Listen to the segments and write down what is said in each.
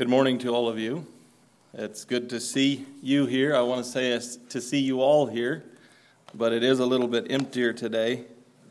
Good morning to all of you. It's good to see you here. I want to say it's to see you all here, but it is a little bit emptier today.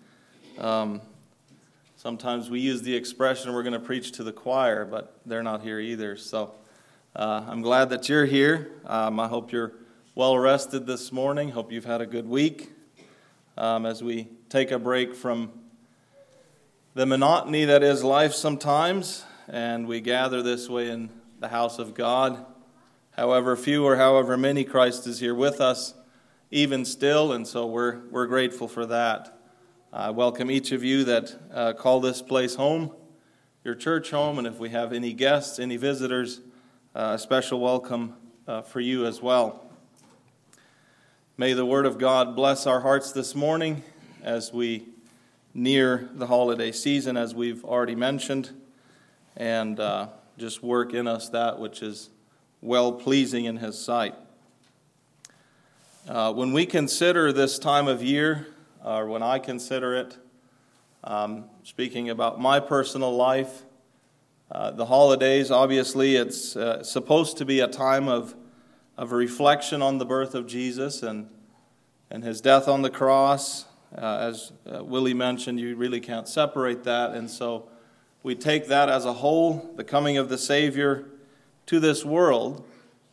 Sometimes we use the expression we're going to preach to the choir, but they're not here either. So I'm glad that you're here. I hope you're well rested this morning. Hope you've had a good week. As we take a break from the monotony that is life sometimes, and we gather this way in the house of God. However few or however many, Christ is here with us, even still, and so we're grateful for that. I welcome each of you that call this place home, your church home, and if we have any guests, any visitors, a special welcome for you as well. May the Word of God bless our hearts this morning as we near the holiday season, as we've already mentioned, and just work in us that which is well-pleasing in His sight. When we consider this time of year, or when I consider it, speaking about my personal life, the holidays, obviously, it's supposed to be a time of reflection on the birth of Jesus and His death on the cross. As Willie mentioned, you really can't separate that, and so we take that as a whole, the coming of the Savior to this world.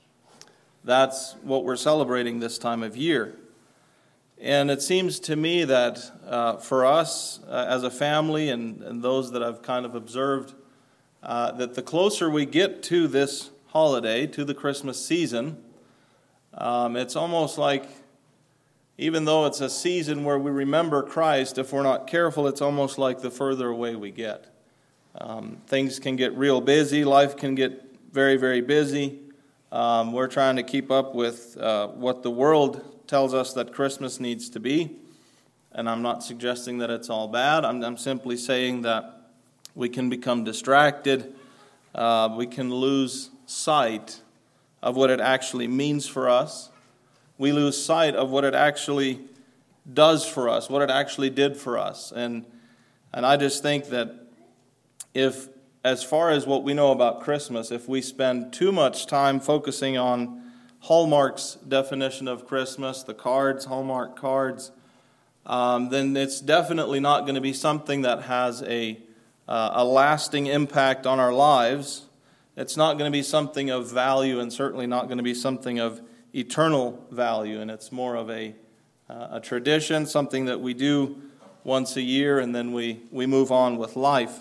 That's what we're celebrating this time of year. And it seems to me that for us as a family and those that I've kind of observed, that the closer we get to this holiday, to the Christmas season, it's almost like, even though it's a season where we remember Christ, if we're not careful, it's almost like the further away we get. Things can get real busy. Life can get very, very busy. We're trying to keep up with what the world tells us that Christmas needs to be. And I'm not suggesting that it's all bad. I'm simply saying that we can become distracted. We can lose sight of what it actually means for us. We lose sight of what it actually does for us, what it actually did for us. And I just think that if, as far as what we know about Christmas, if we spend too much time focusing on Hallmark's definition of Christmas, the cards, Hallmark cards, then it's definitely not going to be something that has a lasting impact on our lives. It's not going to be something of value, and certainly not going to be something of eternal value. And it's more of a tradition, something that we do once a year, and then we move on with life.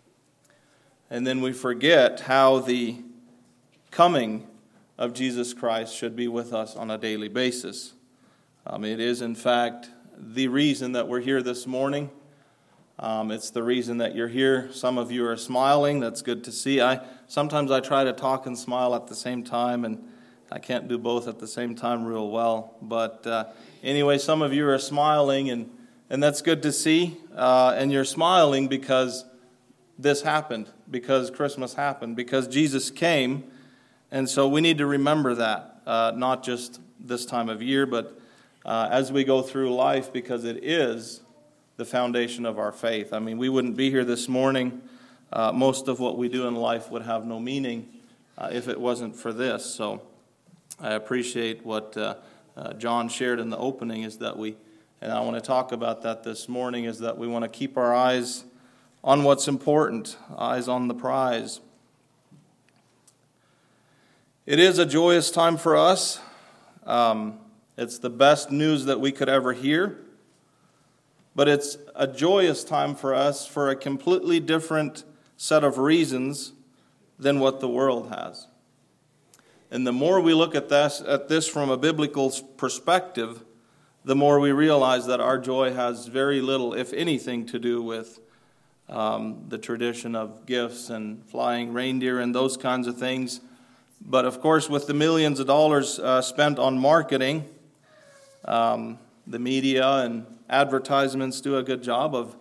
And then we forget how the coming of Jesus Christ should be with us on a daily basis. It is, in fact, the reason that we're here this morning. It's the reason that you're here. Some of you are smiling. That's good to see. Sometimes I try to talk and smile at the same time, and I can't do both at the same time real well. But anyway, some of you are smiling, and that's good to see. And you're smiling because this happened, because Christmas happened, because Jesus came. And so we need to remember that, not just this time of year, but as we go through life, because it is the foundation of our faith. I mean, we wouldn't be here this morning. Most of what we do in life would have no meaning if it wasn't for this. So I appreciate what John shared in the opening, is that and I want to talk about that this morning, is that we want to keep our eyes on what's important, eyes on the prize. It is a joyous time for us. It's the best news that we could ever hear. But it's a joyous time for us for a completely different set of reasons than what the world has. And the more we look at this from a biblical perspective, the more we realize that our joy has very little, if anything, to do with the tradition of gifts and flying reindeer and those kinds of things. But of course, with the millions of dollars spent on marketing, the media and advertisements do a good job of,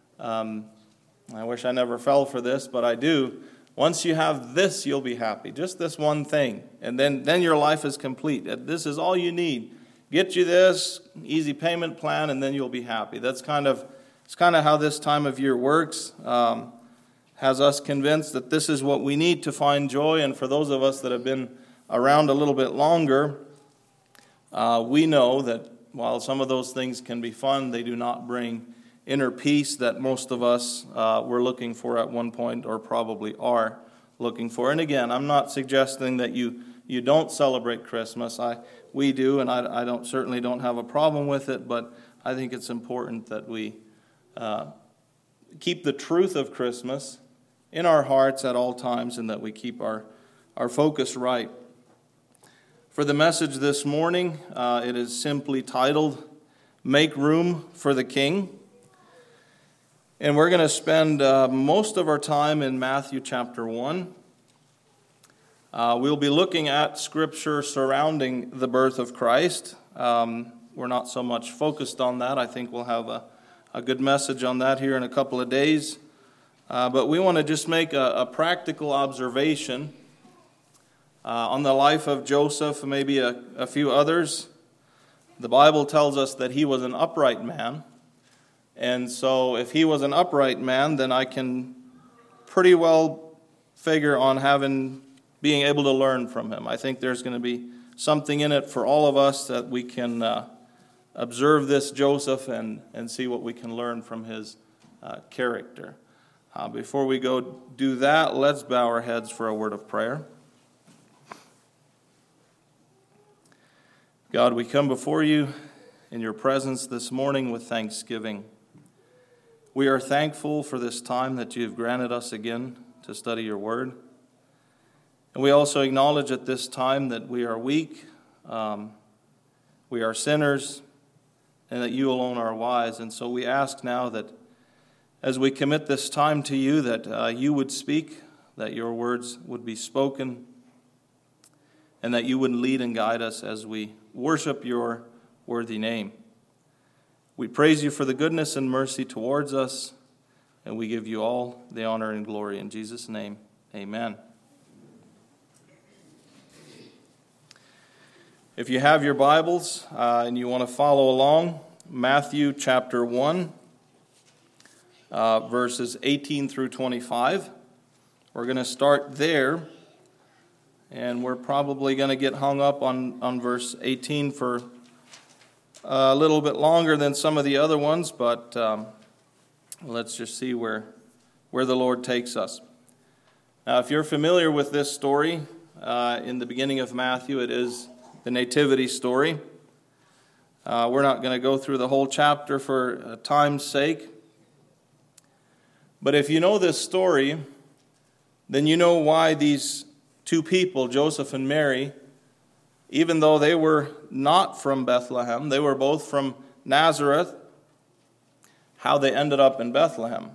I wish I never fell for this, but I do. Once you have this, you'll be happy. Just this one thing. And then your life is complete. This is all you need. Get you this easy payment plan, and then you'll be happy. It's kind of how this time of year works. has us convinced that this is what we need to find joy. And for those of us that have been around a little bit longer, we know that while some of those things can be fun, they do not bring inner peace that most of us were looking for at one point, or probably are looking for. And again, I'm not suggesting that you don't celebrate Christmas. We do, and I certainly don't have a problem with it, but I think it's important that we keep the truth of Christmas in our hearts at all times, and that we keep our focus right. For the message this morning, it is simply titled, Make Room for the King. And we're going to spend most of our time in Matthew chapter 1. We'll be looking at Scripture surrounding the birth of Christ. We're not so much focused on that. I think we'll have a good message on that here in a couple of days. But we want to just make a practical observation on the life of Joseph, maybe a few others. The Bible tells us that he was an upright man. And so if he was an upright man, then I can pretty well figure on being able to learn from him. I think there's going to be something in it for all of us that we can observe this Joseph and see what we can learn from his character. Before we go do that, let's bow our heads for a word of prayer. God, we come before you in your presence this morning with thanksgiving. We are thankful for this time that you have granted us again to study your word. And we also acknowledge at this time that we are weak, we are sinners, and that you alone are wise. And so we ask now that as we commit this time to you, that you would speak, that your words would be spoken, and that you would lead and guide us as we worship your worthy name. We praise you for the goodness and mercy towards us, and we give you all the honor and glory. In Jesus' name, amen. If you have your Bibles and you want to follow along, Matthew chapter 1, verses 18 through 25. We're going to start there, and we're probably going to get hung up on verse 18 for a little bit longer than some of the other ones, but let's just see where the Lord takes us. Now, if you're familiar with this story, in the beginning of Matthew, it is the nativity story. We're not going to go through the whole chapter for time's sake. But if you know this story, then you know why these two people, Joseph and Mary, even though they were not from Bethlehem, they were both from Nazareth, how they ended up in Bethlehem.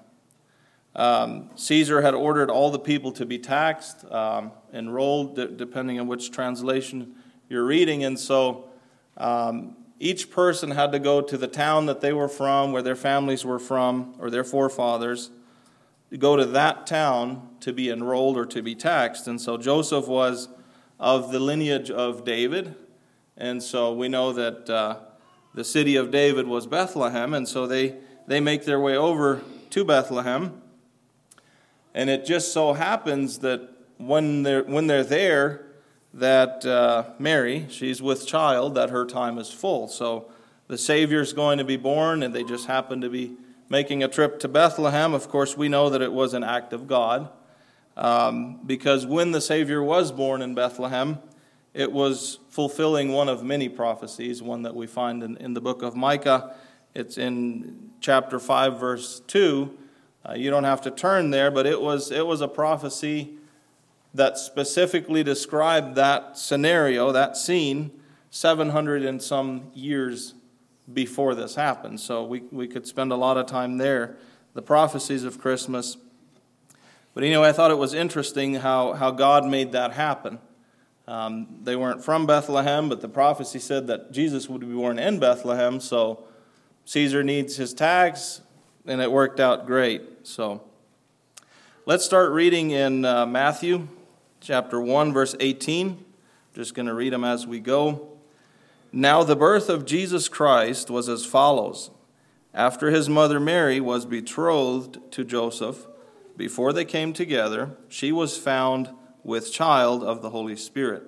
Caesar had ordered all the people to be taxed, enrolled, depending on which translation you're reading. And so each person had to go to the town that they were from, where their families were from, or their forefathers, to go to that town to be enrolled or to be taxed. And so Joseph was of the lineage of David. And so we know that the city of David was Bethlehem. And so they make their way over to Bethlehem. And it just so happens that when they're there, that Mary, she's with child, that her time is full. So the Savior's going to be born, and they just happen to be making a trip to Bethlehem. Of course, we know that it was an act of God, because when the Savior was born in Bethlehem, it was fulfilling one of many prophecies, one that we find in the book of Micah. It's in chapter 5, verse 2. You don't have to turn there, but it was a prophecy that specifically described that scenario, that scene, 700 and some years before this happened. So we could spend a lot of time there, the prophecies of Christmas. But anyway, I thought it was interesting how God made that happen. They weren't from Bethlehem, but the prophecy said that Jesus would be born in Bethlehem, so Caesar needs his tax, and it worked out great. So let's start reading in Matthew chapter 1, verse 18. Just going to read them as we go. Now the birth of Jesus Christ was as follows. After his mother Mary was betrothed to Joseph, before they came together, she was found with child of the Holy Spirit.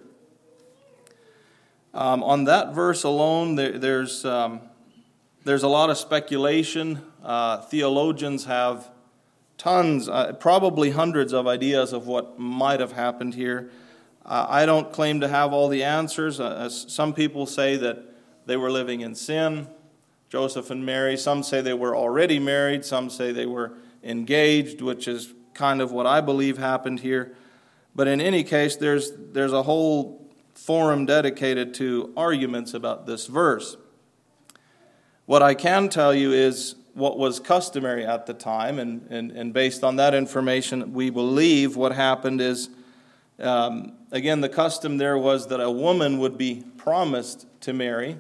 On that verse alone, there's a lot of speculation. Theologians have tons, probably hundreds of ideas of what might have happened here. I don't claim to have all the answers. Some people say that they were living in sin, Joseph and Mary. Some say they were already married. Some say they were engaged, which is kind of what I believe happened here. But in any case, there's a whole forum dedicated to arguments about this verse. What I can tell you is what was customary at the time, and based on that information, we believe what happened is, again, the custom there was that a woman would be promised to marry,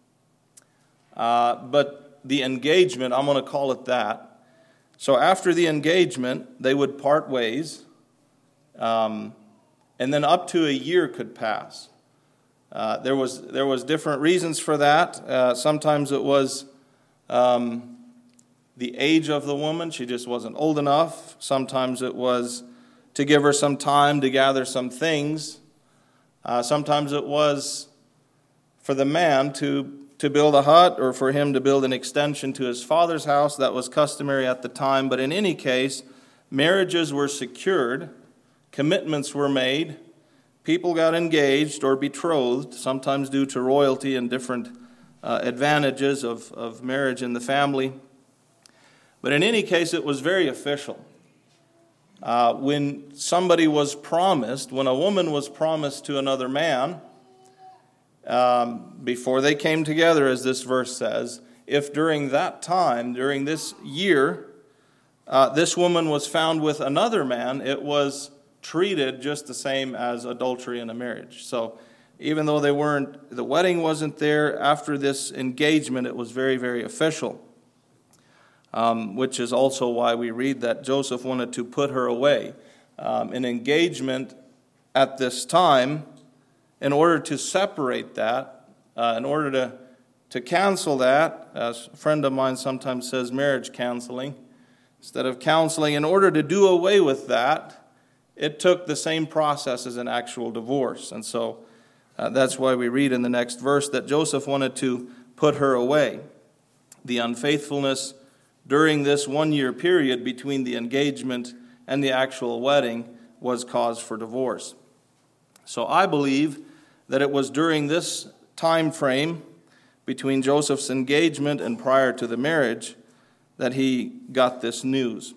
but the engagement, I'm going to call it that. So after the engagement, they would part ways, and then up to a year could pass. There was different reasons for that. Sometimes it was the age of the woman. She just wasn't old enough. Sometimes it was to give her some time to gather some things. Sometimes it was for the man to build a hut, or for him to build an extension to his father's house. That was customary at the time. But in any case, marriages were secured, commitments were made, people got engaged or betrothed, sometimes due to royalty and different advantages of marriage in the family. But in any case, it was very official. When somebody was promised, when a woman was promised to another man, before they came together, as this verse says, if during that time, during this year, this woman was found with another man, it was treated just the same as adultery in a marriage. So even though the wedding wasn't there, after this engagement, it was very, very official. Which is also why we read that Joseph wanted to put her away. An engagement at this time, in order to separate that, in order to cancel that, as a friend of mine sometimes says, marriage counseling, instead of counseling, in order to do away with that, it took the same process as an actual divorce. And so that's why we read in the next verse that Joseph wanted to put her away. The unfaithfulness during this 1-year period between the engagement and the actual wedding was cause for divorce. So I believe that it was during this time frame between Joseph's engagement and prior to the marriage that he got this news.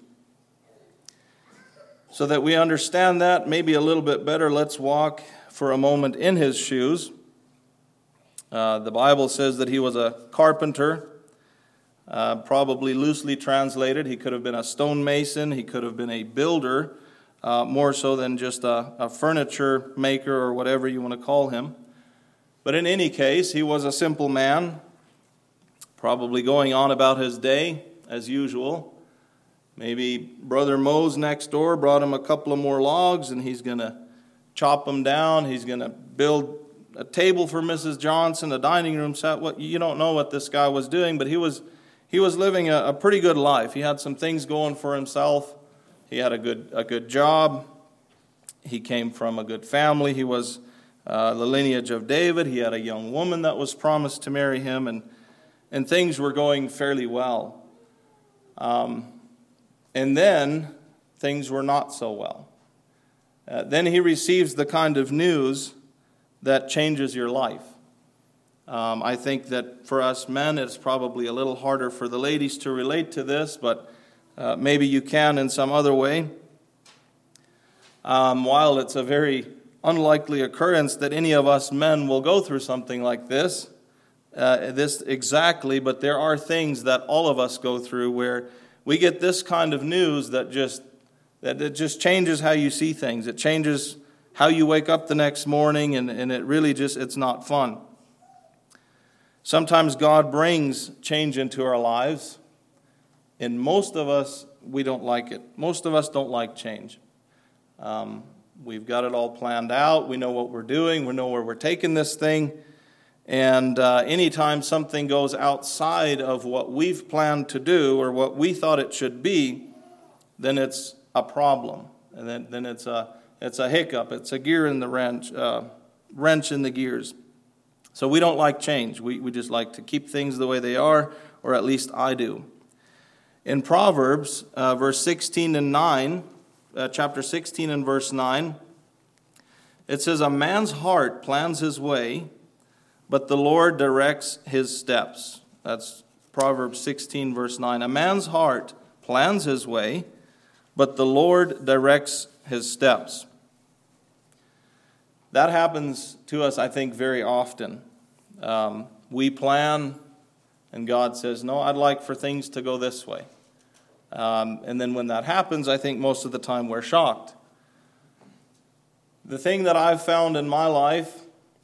So that we understand that maybe a little bit better, let's walk for a moment in his shoes. The Bible says that he was a carpenter. Probably loosely translated, he could have been a stonemason, he could have been a builder, more so than just a furniture maker or whatever you want to call him. But in any case, he was a simple man, probably going on about his day as usual. Maybe Brother Mose next door brought him a couple of more logs, and he's going to chop them down. He's going to build a table for Mrs. Johnson, a dining room set. You don't know what this guy was doing, but he was living a pretty good life. He had some things going for himself. He had a good job. He came from a good family. He was the lineage of David. He had a young woman that was promised to marry him, and things were going fairly well. And then things were not so well. Then he receives the kind of news that changes your life. I think that for us men, it's probably a little harder for the ladies to relate to this, but maybe you can in some other way. While it's a very unlikely occurrence that any of us men will go through something like this exactly, but there are things that all of us go through where we get this kind of news that it just changes how you see things. It changes how you wake up the next morning, and it really it's not fun. Sometimes God brings change into our lives, and most of us, we don't like it. Most of us don't like change. We've got it all planned out. We know what we're doing. We know where we're taking this thing. And anytime something goes outside of what we've planned to do or what we thought it should be, then it's a problem, and then it's a hiccup. It's a gear in the wrench in the gears. So we don't like change. We just like to keep things the way they are, or at least I do. In Proverbs, verse 16 and 9, chapter 16 and verse 9, it says, "A man's heart plans his way, but the Lord directs his steps." That's Proverbs 16, verse 9. "A man's heart plans his way, but the Lord directs his steps." That happens to us, I think, very often. We plan, and God says, "No, I'd like for things to go this way." And then when that happens, I think most of the time we're shocked. The thing that I've found in my life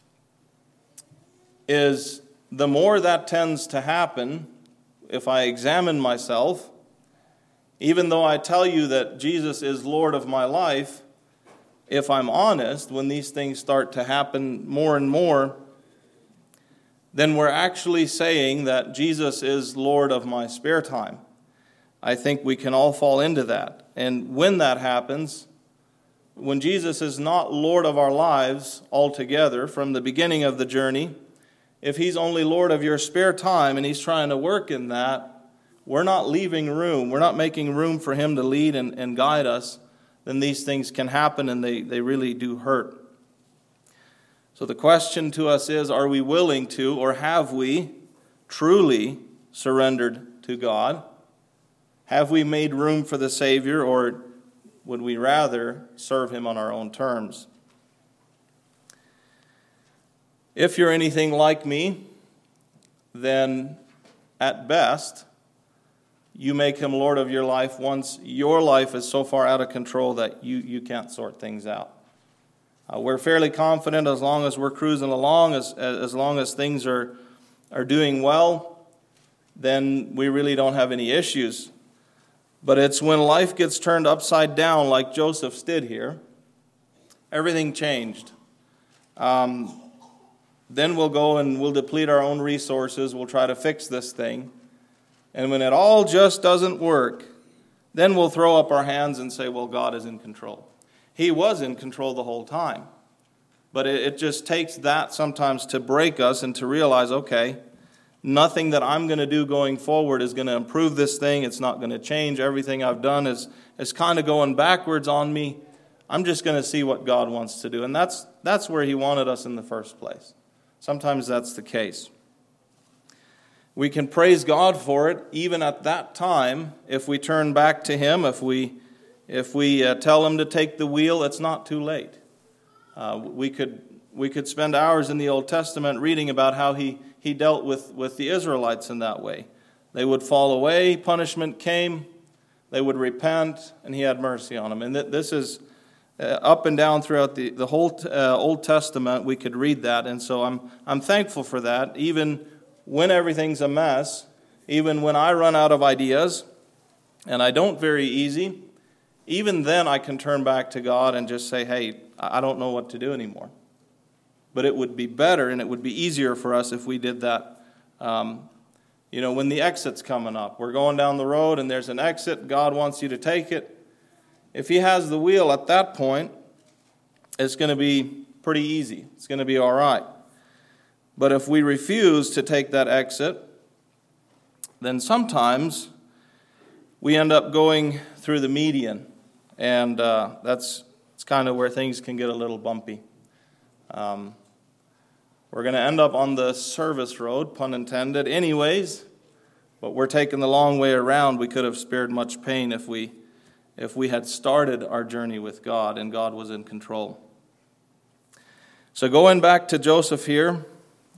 is the more that tends to happen, if I examine myself, even though I tell you that Jesus is Lord of my life, if I'm honest, when these things start to happen more and more, then we're actually saying that Jesus is Lord of my spare time. I think we can all fall into that. And when that happens, when Jesus is not Lord of our lives altogether from the beginning of the journey, if he's only Lord of your spare time and he's trying to work in that, we're not leaving room. We're not making room for him to lead and guide us. Then these things can happen, and they really do hurt. So the question to us is, are we willing to, or have we truly surrendered to God? Have we made room for the Savior, or would we rather serve him on our own terms? If you're anything like me, then at best, you make him Lord of your life once your life is so far out of control that you can't sort things out. We're fairly confident as long as we're cruising along, as long as things are doing well, then we really don't have any issues. But it's when life gets turned upside down like Joseph's did here, everything changed. Then we'll go and we'll deplete our own resources, we'll try to fix this thing. And when it all just doesn't work, then we'll throw up our hands and say, well, God is in control. He was in control the whole time. But it just takes that sometimes to break us and to realize, okay, nothing that I'm going to do going forward is going to improve this thing. It's not going to change. Everything I've done is kind of going backwards on me. I'm just going to see what God wants to do. And that's where he wanted us in the first place. Sometimes that's the case. We can praise God for it even at that time if we turn back to him, if we tell him to take the wheel. It's not too late. We could spend hours in the Old Testament reading about how he dealt with the Israelites in that way. They would fall away, punishment came, they would repent, and he had mercy on them. And this is up and down throughout the whole Old Testament. We could read that, and so I'm thankful for that. Even when everything's a mess, even when I run out of ideas, and I don't very easy, even then I can turn back to God and just say, hey, I don't know what to do anymore. But it would be better and it would be easier for us if we did that. When the exit's coming up, we're going down the road and there's an exit, God wants you to take it. If he has the wheel at that point, it's going to be pretty easy. It's going to be all right. But if we refuse to take that exit, then sometimes we end up going through the median. And that's kind of where things can get a little bumpy. We're going to end up on the service road, pun intended, anyways. But we're taking the long way around. We could have spared much pain if we had started our journey with God and God was in control. So going back to Joseph here,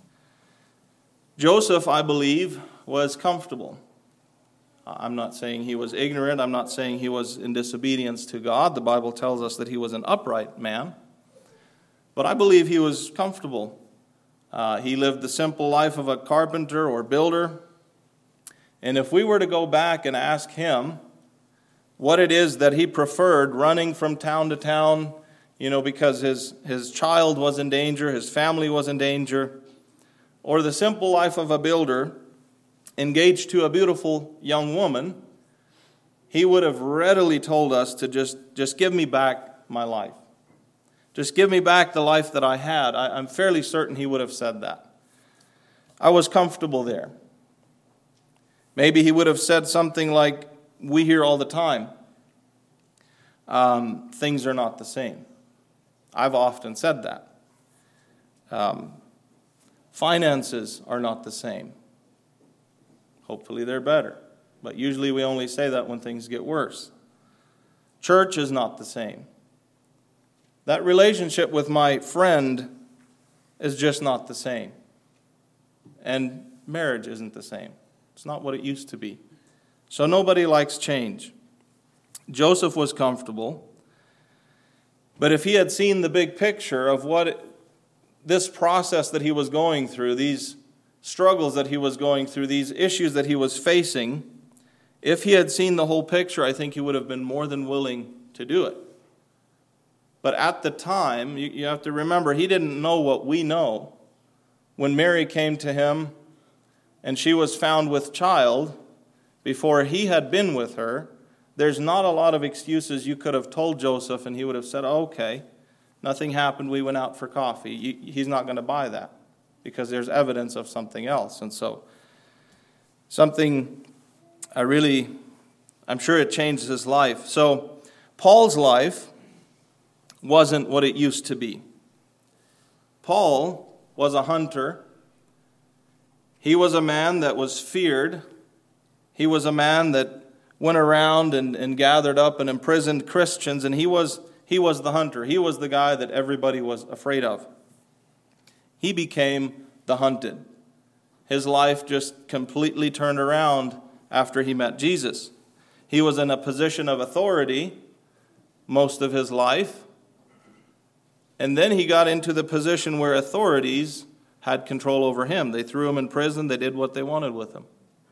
Joseph, I believe, was comfortable. I'm not saying he was ignorant. I'm not saying he was in disobedience to God. The Bible tells us that he was an upright man. But I believe he was comfortable. He lived the simple life of a carpenter or builder. And if we were to go back and ask him what it is that he preferred, running from town to town, because his child was in danger, his family was in danger, or the simple life of a builder engaged to a beautiful young woman, he would have readily told us to just give me back my life. Just give me back the life that I had. I'm fairly certain he would have said that. I was comfortable there. Maybe he would have said something like we hear all the time. Things are not the same. I've often said that. Finances are not the same. Hopefully they're better. But usually we only say that when things get worse. Church is not the same. That relationship with my friend is just not the same. And marriage isn't the same. It's not what it used to be. So nobody likes change. Joseph was comfortable. But if he had seen the big picture of this process that he was going through, these struggles that he was going through, these issues that he was facing, if he had seen the whole picture, I think he would have been more than willing to do it. But at the time, you have to remember, he didn't know what we know. When Mary came to him and she was found with child, before he had been with her, there's not a lot of excuses you could have told Joseph, and he would have said, oh, okay, nothing happened, we went out for coffee. He's not going to buy that because there's evidence of something else. And so I'm sure it changed his life. So Paul's life wasn't what it used to be. Paul was a hunter. He was a man that was feared. He was a man that went around and gathered up and imprisoned Christians, and he was the hunter. He was the guy that everybody was afraid of. He became the hunted. His life just completely turned around after he met Jesus. He was in a position of authority most of his life, and then he got into the position where authorities had control over him. They threw him in prison. They did what they wanted with him.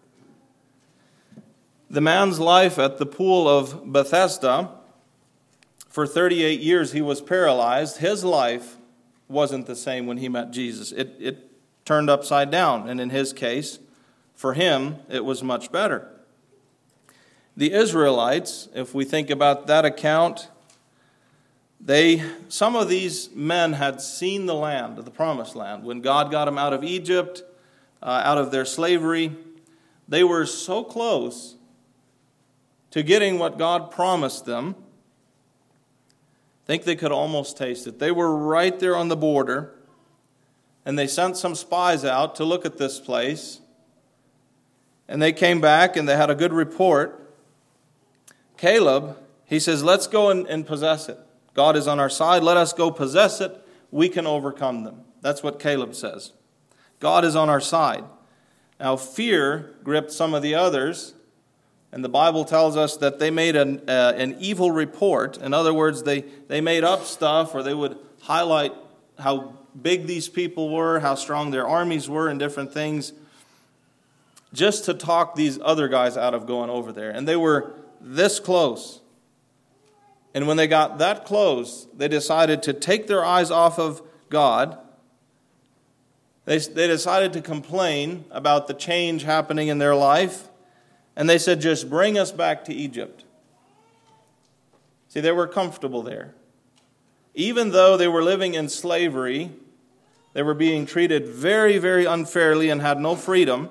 The man's life at the pool of Bethesda, for 38 years he was paralyzed. His life wasn't the same when he met Jesus. It turned upside down, and in his case, for him, it was much better. The Israelites, if we think about that account, some of these men had seen the land, the promised land. When God got them out of Egypt, out of their slavery, they were so close to getting what God promised them. I think they could almost taste it. They were right there on the border, and they sent some spies out to look at this place. And they came back, and they had a good report. Caleb, he says, let's go and possess it. God is on our side. Let us go possess it. We can overcome them. That's what Caleb says. God is on our side. Now, fear gripped some of the others, and the Bible tells us that they made an evil report. In other words, they made up stuff, or they would highlight how big these people were, how strong their armies were, and different things, just to talk these other guys out of going over there. And they were this close. And when they got that close, they decided to take their eyes off of God. They decided to complain about the change happening in their life. And they said, just bring us back to Egypt. See, they were comfortable there. Even though they were living in slavery, they were being treated very, very unfairly and had no freedom.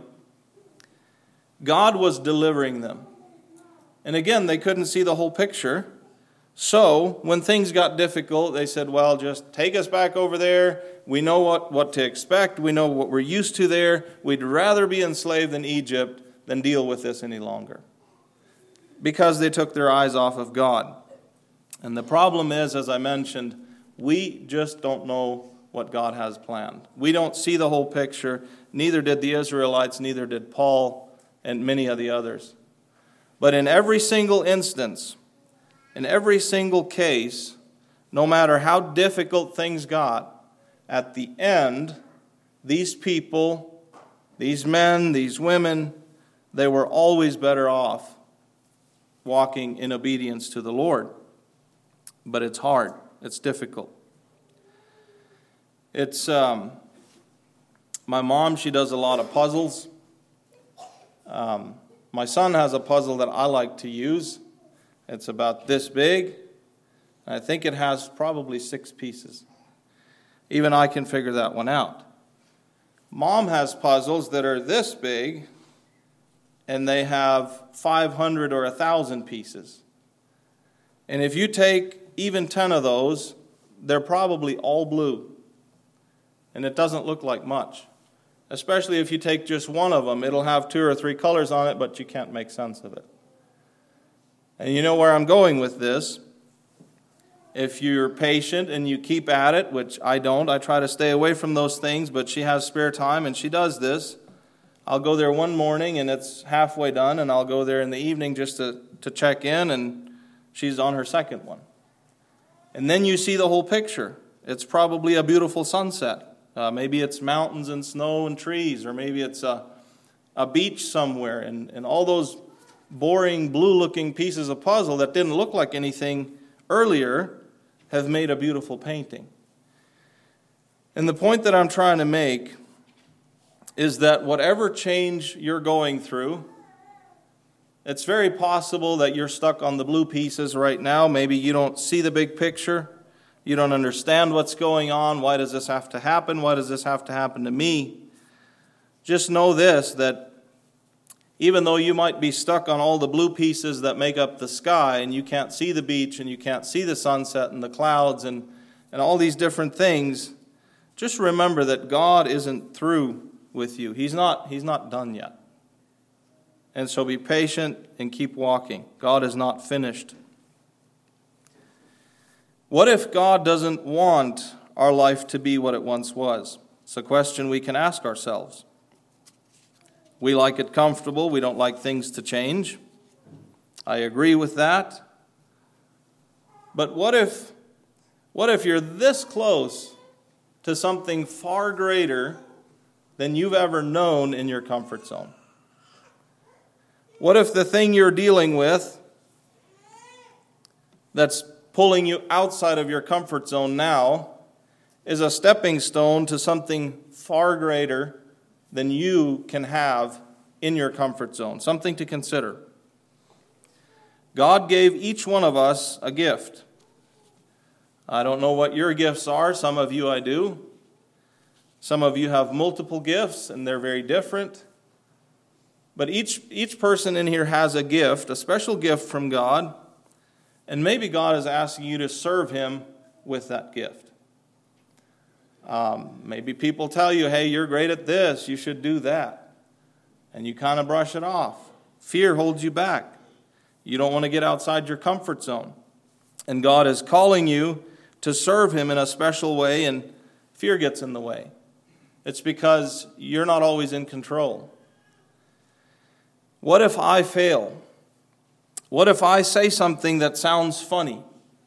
God was delivering them. And again, they couldn't see the whole picture. So, when things got difficult, they said, well, just take us back over there. We know what to expect. We know what we're used to there. We'd rather be enslaved in Egypt than deal with this any longer. Because they took their eyes off of God. And the problem is, as I mentioned, we just don't know what God has planned. We don't see the whole picture. Neither did the Israelites, neither did Paul, and many of the others. But in every single instance, in every single case, no matter how difficult things got, at the end, these people, these men, these women, they were always better off walking in obedience to the Lord. But it's hard. It's difficult. It's my mom, she does a lot of puzzles. My My son has a puzzle that I like to use. It's about this big. I think it has probably 6 pieces. Even I can figure that one out. Mom has puzzles that are this big, and they have 500 or 1,000 pieces. And if you take even 10 of those, they're probably all blue. And it doesn't look like much. Especially if you take just one of them, it'll have 2 or 3 colors on it, but you can't make sense of it. And you know where I'm going with this. If you're patient and you keep at it, which I don't, I try to stay away from those things, but she has spare time and she does this. I'll go there one morning and it's halfway done, and I'll go there in the evening just to check in, and she's on her second one. And then you see the whole picture. It's probably a beautiful sunset. Maybe it's mountains and snow and trees, or maybe it's a beach somewhere, and all those boring blue-looking pieces of puzzle that didn't look like anything earlier have made a beautiful painting. And the point that I'm trying to make is that whatever change you're going through, it's very possible that you're stuck on the blue pieces right now. Maybe you don't see the big picture. You don't understand what's going on. Why does this have to happen? Why does this have to happen to me? Just know this, that even though you might be stuck on all the blue pieces that make up the sky, and you can't see the beach, and you can't see the sunset and the clouds and all these different things, just remember that God isn't through with you. He's not done yet. And so be patient and keep walking. God is not finished. What if God doesn't want our life to be what it once was? It's a question we can ask ourselves. We like it comfortable. We don't like things to change. I agree with that. But what if you're this close to something far greater than you've ever known in your comfort zone? What if the thing you're dealing with that's pulling you outside of your comfort zone now is a stepping stone to something far greater than you can have in your comfort zone? Something to consider. God gave each one of us a gift. I don't know what your gifts are. Some of you I do. Some of you have multiple gifts, and they're very different. But each person in here has a gift, a special gift from God, and maybe God is asking you to serve Him with that gift. Maybe people tell you, hey, you're great at this, you should do that. And you kind of brush it off. Fear holds you back. You don't want to get outside your comfort zone. And God is calling you to serve Him in a special way, and fear gets in the way. It's because you're not always in control. What if I fail? What if I say something that sounds funny?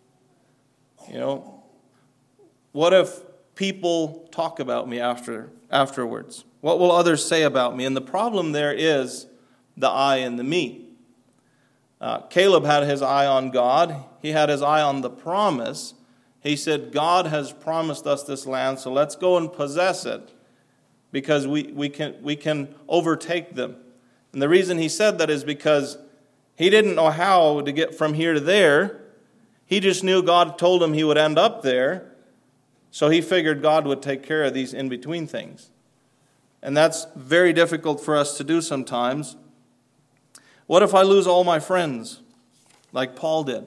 What if people talk about me afterwards? What will others say about me? And the problem there is the I and the me. Caleb had his eye on God. He had his eye on the promise. He said, God has promised us this land, so let's go and possess it, because we can overtake them. And the reason he said that is because he didn't know how to get from here to there. He just knew God told him he would end up there. So he figured God would take care of these in-between things. And that's very difficult for us to do sometimes. What if I lose all my friends, like Paul did?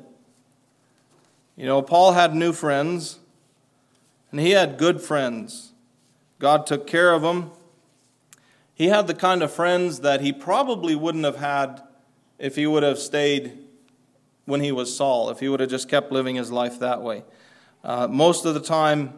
Paul had new friends, and he had good friends. God took care of him. He had the kind of friends that he probably wouldn't have had if he would have stayed when he was Saul, if he would have just kept living his life that way. Most of the time,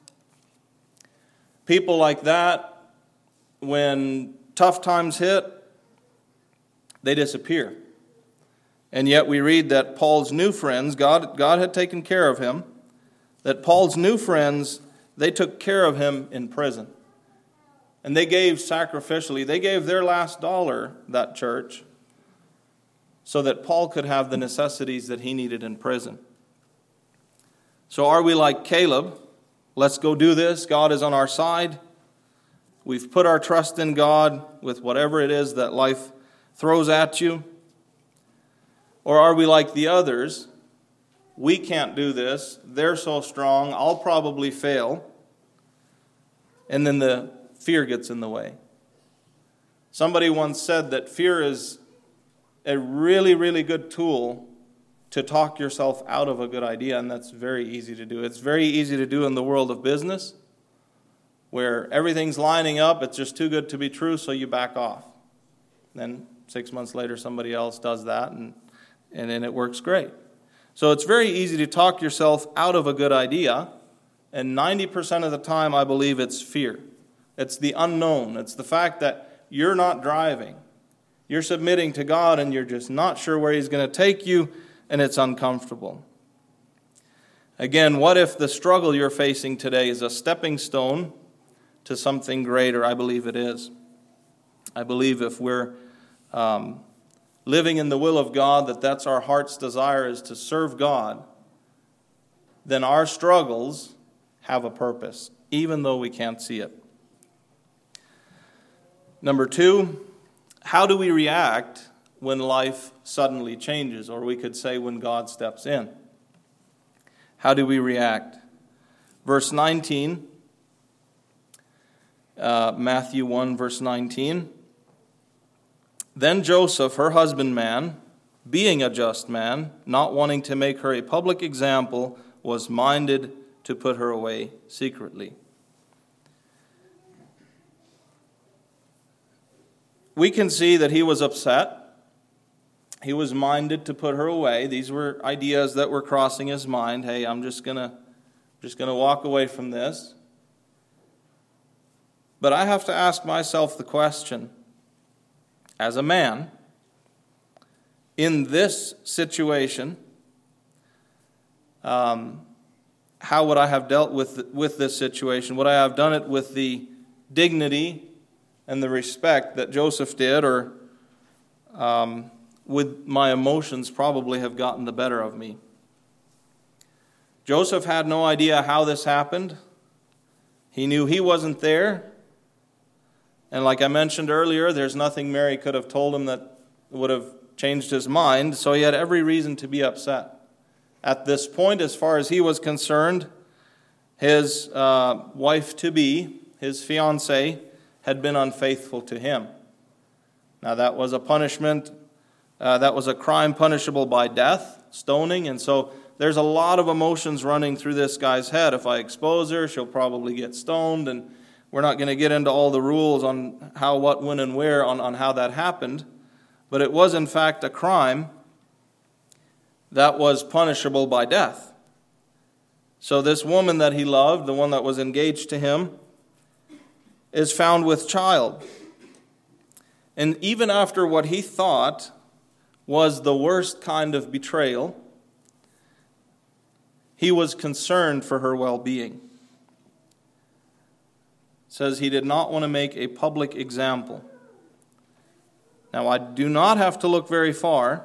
people like that, when tough times hit, they disappear. And yet we read that Paul's new friends, God had taken care of him, that Paul's new friends, they took care of him in prison. And they gave sacrificially, they gave their last dollar, that church, so that Paul could have the necessities that he needed in prison. So are we like Caleb? Let's go do this. God is on our side. We've put our trust in God with whatever it is that life throws at you? Or are we like the others? We can't do this. They're so strong. I'll probably fail. And then the fear gets in the way. Somebody once said that fear is a really, really good tool to talk yourself out of a good idea, and that's very easy to do. It's very easy to do in the world of business, where everything's lining up, it's just too good to be true, so you back off. Then 6 months later, somebody else does that, and then it works great. So it's very easy to talk yourself out of a good idea, and 90% of the time, I believe it's fear. It's the unknown. It's the fact that you're not driving. You're submitting to God, and you're just not sure where He's going to take you, and it's uncomfortable. Again, what if the struggle you're facing today is a stepping stone to something greater? I believe it is. I believe if we're living in the will of God, that's our heart's desire is to serve God, then our struggles have a purpose, even though we can't see it. Number 2, how do we react when life suddenly changes, or we could say when God steps in? How do we react? Verse 19, Matthew 1, verse 19. Then Joseph, her husbandman, being a just man, not wanting to make her a public example, was minded to put her away secretly. We can see that he was upset. He was minded to put her away. These were ideas that were crossing his mind. Hey, I'm just gonna walk away from this. But I have to ask myself the question, as a man, in this situation, how would I have dealt with this situation? Would I have done it with the dignity and the respect that Joseph did, or would my emotions probably have gotten the better of me? Joseph had no idea how this happened. He knew he wasn't there. And like I mentioned earlier, there's nothing Mary could have told him that would have changed his mind, so he had every reason to be upset. At this point, as far as he was concerned, his wife-to-be, his fiancée, had been unfaithful to him. Now that was a punishment, that was a crime punishable by death, stoning, and so there's a lot of emotions running through this guy's head. If I expose her, she'll probably get stoned, and we're not going to get into all the rules on how, what, when, and where on how that happened, but it was in fact a crime that was punishable by death. So this woman that he loved, the one that was engaged to him, is found with child. And even after what he thought was the worst kind of betrayal, he was concerned for her well-being. It says he did not want to make a public example. Now, I do not have to look very far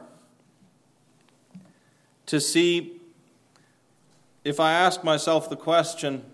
to see, if I ask myself the question,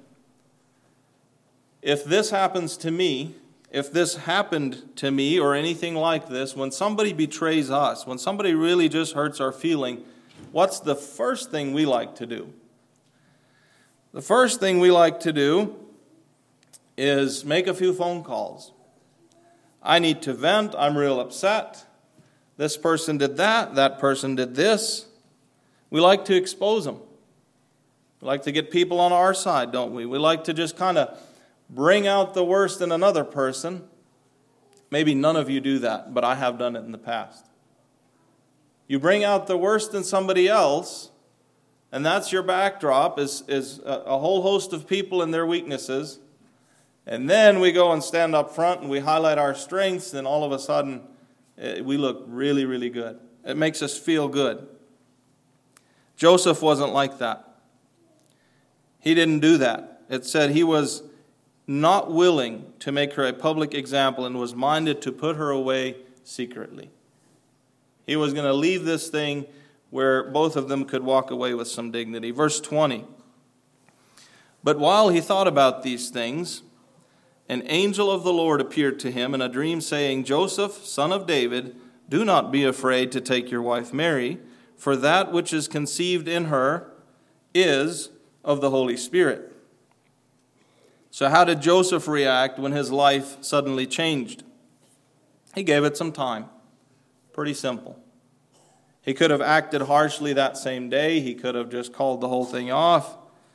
if this happens to me, if this happened to me or anything like this, when somebody betrays us, when somebody really just hurts our feeling, what's the first thing we like to do? The first thing we like to do is make a few phone calls. I need to vent. I'm real upset. This person did that. That person did this. We like to expose them. We like to get people on our side, don't we? We like to just kind of bring out the worst in another person. Maybe none of you do that, but I have done it in the past. You bring out the worst in somebody else, and that's your backdrop, is a whole host of people and their weaknesses. And then we go and stand up front and we highlight our strengths, and all of a sudden we look really, really good. It makes us feel good. Joseph wasn't like that. He didn't do that. It said he was not willing to make her a public example and was minded to put her away secretly. He was going to leave this thing where both of them could walk away with some dignity. Verse 20. But while he thought about these things, an angel of the Lord appeared to him in a dream, saying, Joseph, son of David, do not be afraid to take your wife Mary, for that which is conceived in her is of the Holy Spirit." So how did Joseph react when his life suddenly changed? He gave it some time. Pretty simple. He could have acted harshly that same day. He could have just called the whole thing off.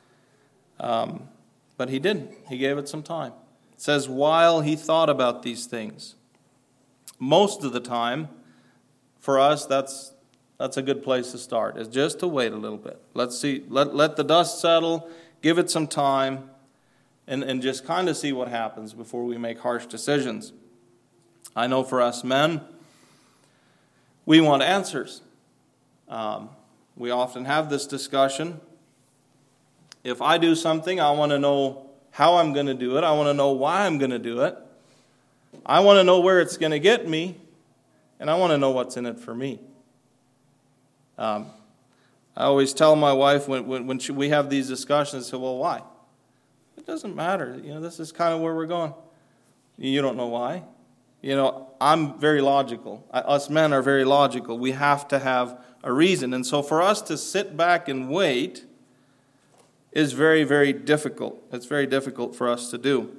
But he didn't. He gave it some time. It says, while he thought about these things. Most of the time, for us, that's a good place to start, is just to wait a little bit. Let's see, let the dust settle, give it some time, and just kind of see what happens before we make harsh decisions. I know for us men, we want answers. We often have this discussion. If I do something, I want to know how I'm going to do it. I want to know why I'm going to do it. I want to know where it's going to get me, and I want to know what's in it for me. I always tell my wife when we have these discussions, I say, well, why? It doesn't matter. This is kind of where we're going. You don't know why? I'm very logical. Us men are very logical. We have to have a reason. And so for us to sit back and wait is very, very difficult. It's very difficult for us to do.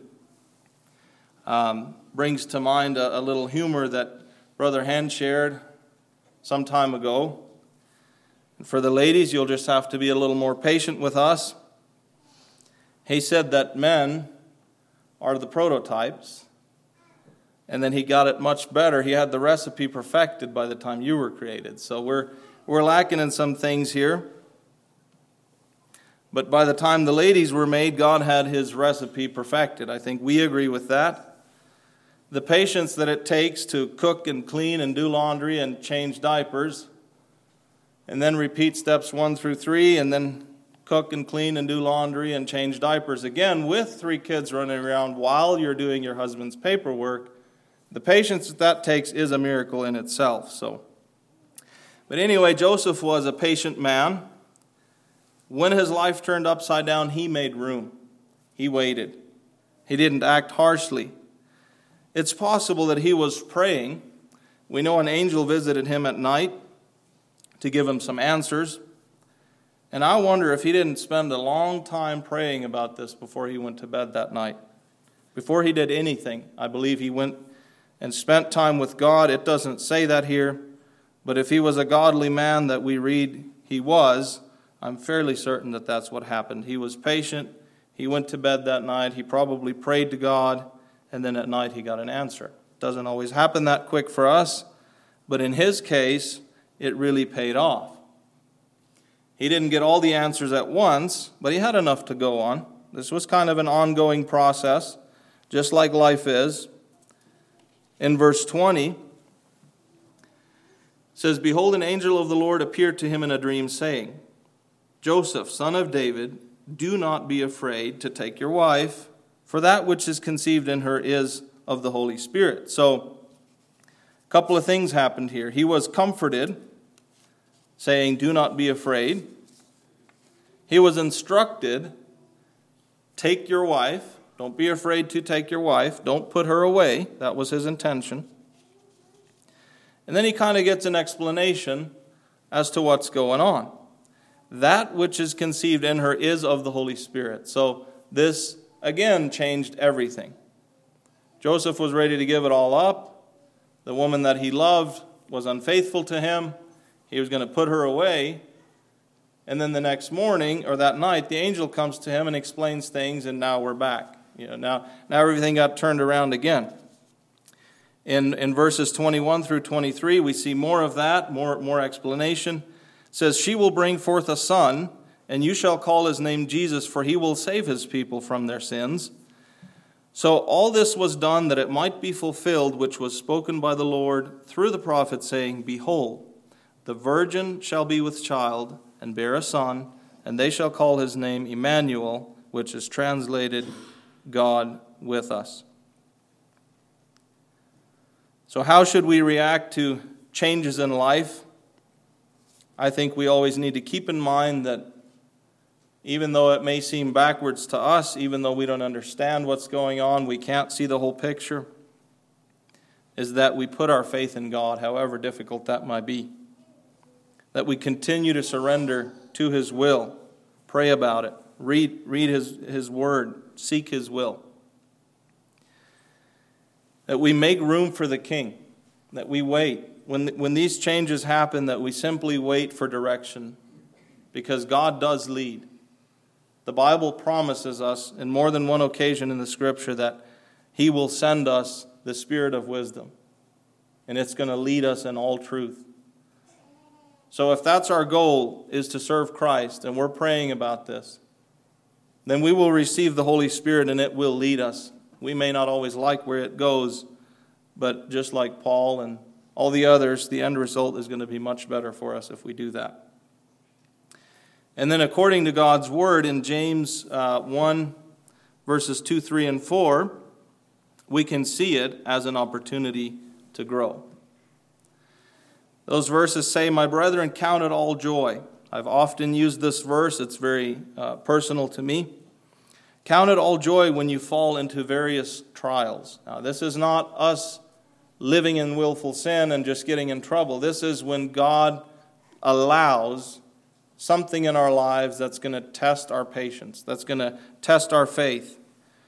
Brings to mind a little humor that Brother Hen shared some time ago. And for the ladies, you'll just have to be a little more patient with us. He said that men are the prototypes, and then he got it much better. He had the recipe perfected by the time you were created. So we're lacking in some things here. But by the time the ladies were made, God had his recipe perfected. I think we agree with that. The patience that it takes to cook and clean and do laundry and change diapers, and then repeat steps 1 through 3, and then cook and clean and do laundry and change diapers again with 3 kids running around while you're doing your husband's paperwork, the patience that takes is a miracle in itself. But anyway, Joseph was a patient man. When his life turned upside down, he made room. He waited. He didn't act harshly. It's possible that he was praying. We know an angel visited him at night to give him some answers. And I wonder if he didn't spend a long time praying about this before he went to bed that night. Before he did anything, I believe he went and spent time with God. It doesn't say that here, but if he was a godly man that we read he was, I'm fairly certain that that's what happened. He was patient. He went to bed that night. He probably prayed to God, and then at night he got an answer. It doesn't always happen that quick for us, but in his case, it really paid off. He didn't get all the answers at once, but he had enough to go on. This was kind of an ongoing process, just like life is. In verse 20, it says, "Behold, an angel of the Lord appeared to him in a dream, saying, Joseph, son of David, do not be afraid to take your wife, for that which is conceived in her is of the Holy Spirit." So, a couple of things happened here. He was comforted, saying, "Do not be afraid." He was instructed, "Take your wife. Don't be afraid to take your wife. Don't put her away." That was his intention. And then he kind of gets an explanation as to what's going on. That which is conceived in her is of the Holy Spirit. So this, again, changed everything. Joseph was ready to give it all up. The woman that he loved was unfaithful to him. He was going to put her away. And then the next morning, or that night, the angel comes to him and explains things, and now we're back. Now everything got turned around again. In verses 21 through 23, we see more of that, more explanation. It says, "She will bring forth a son, and you shall call his name Jesus, for he will save his people from their sins." So all this was done that it might be fulfilled, which was spoken by the Lord through the prophet, saying, "Behold, the virgin shall be with child, and bear a son, and they shall call his name Emmanuel," which is translated, God with us. So how should we react to changes in life? I think we always need to keep in mind that even though it may seem backwards to us, even though we don't understand what's going on, we can't see the whole picture, is that we put our faith in God, however difficult that might be. That we continue to surrender to His will. Pray about it. Read His Word. Seek His will. That we make room for the King. That we wait. When these changes happen, that we simply wait for direction. Because God does lead. The Bible promises us in more than one occasion in the Scripture that He will send us the Spirit of wisdom. And it's going to lead us in all truth. So if that's our goal, is to serve Christ, and we're praying about this, then we will receive the Holy Spirit and it will lead us. We may not always like where it goes, but just like Paul and all the others, the end result is going to be much better for us if we do that. And then according to God's Word in James 1, verses 2, 3, and 4, we can see it as an opportunity to grow. Those verses say, "My brethren, count it all joy." I've often used this verse. It's very personal to me. Count it all joy when you fall into various trials. Now, this is not us living in willful sin and just getting in trouble. This is when God allows something in our lives that's going to test our patience, that's going to test our faith.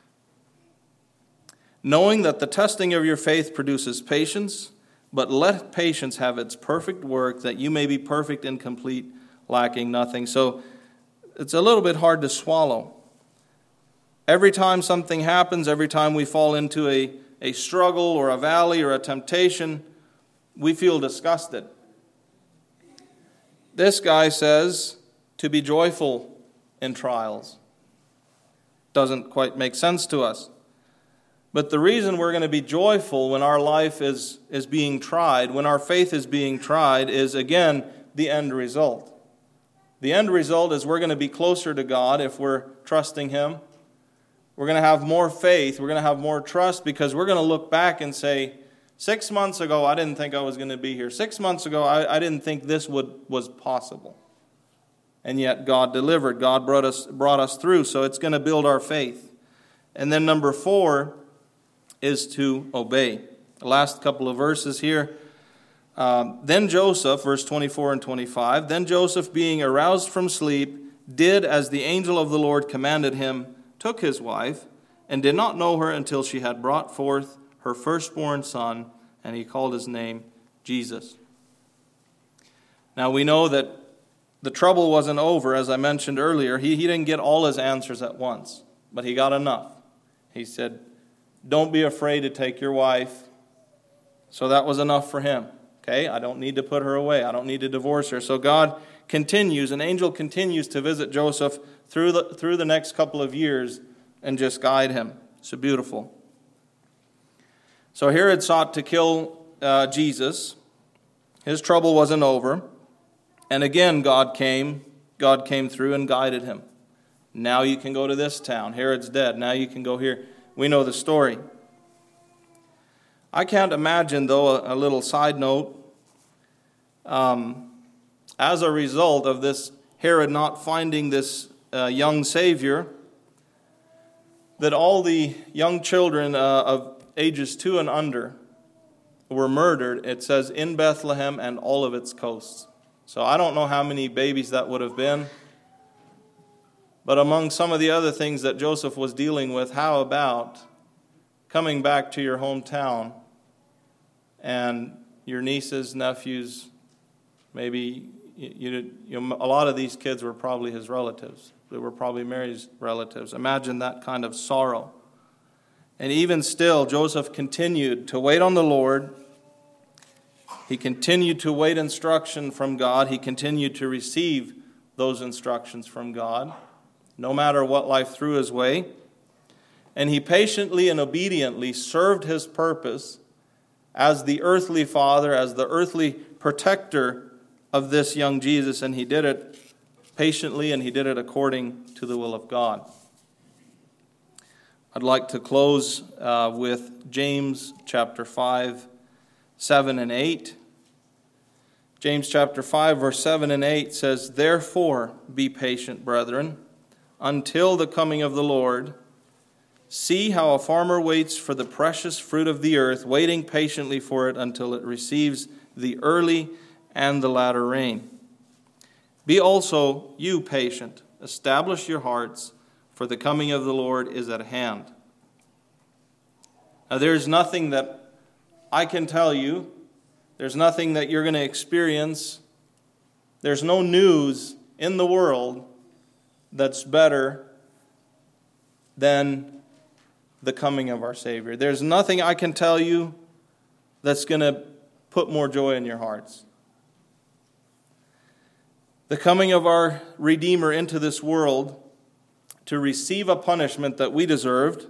Knowing that the testing of your faith produces patience, but let patience have its perfect work, that you may be perfect and complete, lacking nothing. So it's a little bit hard to swallow. Every time something happens, every time we fall into a struggle or a valley or a temptation, we feel disgusted. This guy says to be joyful in trials. Doesn't quite make sense to us. But the reason we're going to be joyful when our life is being tried, when our faith is being tried, is again the end result. The end result is we're going to be closer to God if we're trusting Him. We're going to have more faith. We're going to have more trust because we're going to look back and say, 6 months ago, I didn't think I was going to be here. 6 months ago, I didn't think this was possible. And yet God delivered. God brought us through. So it's going to build our faith. And then number 4 is to obey. The last couple of verses here. Then Joseph, verse 24 and 25, then Joseph, being aroused from sleep, did as the angel of the Lord commanded him, took his wife, and did not know her until she had brought forth her firstborn son, and he called his name Jesus. Now we know that the trouble wasn't over, as I mentioned earlier. He didn't get all his answers at once, but he got enough. He said, don't be afraid to take your wife. So that was enough for him. Okay, I don't need to put her away. I don't need to divorce her. So God continues, an angel continues to visit Joseph through the next couple of years and just guide him. So beautiful. So Herod sought to kill Jesus. His trouble wasn't over. And again, God came through and guided him. Now you can go to this town. Herod's dead. Now you can go here. We know the story. I can't imagine, though, a little side note, as a result of this Herod not finding this young Savior, that all the young children of ages 2 and under were murdered, it says, in Bethlehem and all of its coasts. So I don't know how many babies that would have been. But among some of the other things that Joseph was dealing with, how about coming back to your hometown and your nieces, nephews, maybe a lot of these kids were probably his relatives. They were probably Mary's relatives. Imagine that kind of sorrow. And even still, Joseph continued to wait on the Lord. He continued to wait instruction from God. He continued to receive those instructions from God, no matter what life threw his way. And he patiently and obediently served his purpose as the earthly father, as the earthly protector of this young Jesus. And he did it patiently, and he did it according to the will of God. I'd like to close with James chapter 5, 7 and 8. James chapter 5, verse 7 and 8 says, therefore be patient, brethren, until the coming of the Lord. See how a farmer waits for the precious fruit of the earth, waiting patiently for it until it receives the early and the latter rain. Be also you patient. Establish your hearts, for the coming of the Lord is at hand. Now, there's nothing that I can tell you. There's nothing that you're going to experience. There's no news in the world that's better than the coming of our Savior. There's nothing I can tell you that's going to put more joy in your hearts. The coming of our Redeemer into this world to receive a punishment that we deserved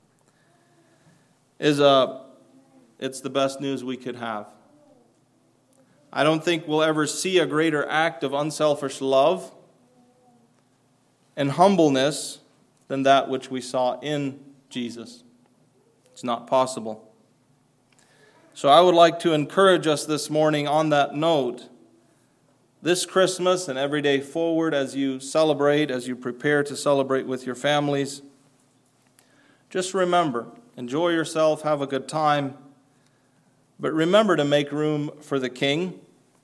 it's the best news we could have. I don't think we'll ever see a greater act of unselfish love and humbleness than that which we saw in Jesus. It's not possible. So I would like to encourage us this morning on that note. This Christmas and every day forward, as you celebrate, as you prepare to celebrate with your families, just remember, enjoy yourself, have a good time, but remember to make room for the King.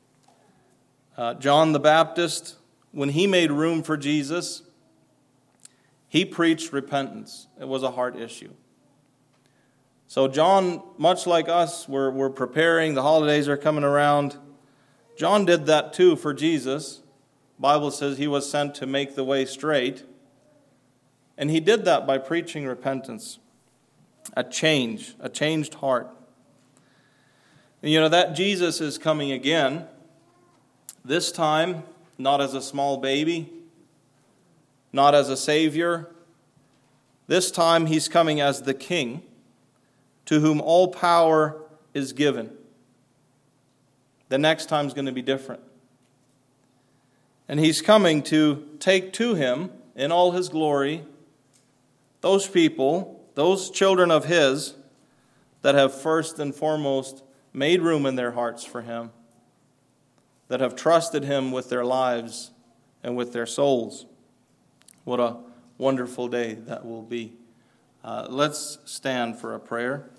John the Baptist, when he made room for Jesus, he preached repentance. It was a heart issue. So John, much like us, we're preparing, the holidays are coming around. John did that too for Jesus. The Bible says he was sent to make the way straight. And he did that by preaching repentance, a changed heart. And you know that Jesus is coming again, this time not as a small baby, not as a Savior. This time he's coming as the King, to whom all power is given. The next time is going to be different. And he's coming to take to him, in all his glory, those people, those children of his, that have first and foremost made room in their hearts for him, that have trusted him with their lives and with their souls. What a wonderful day that will be. Let's stand for a prayer.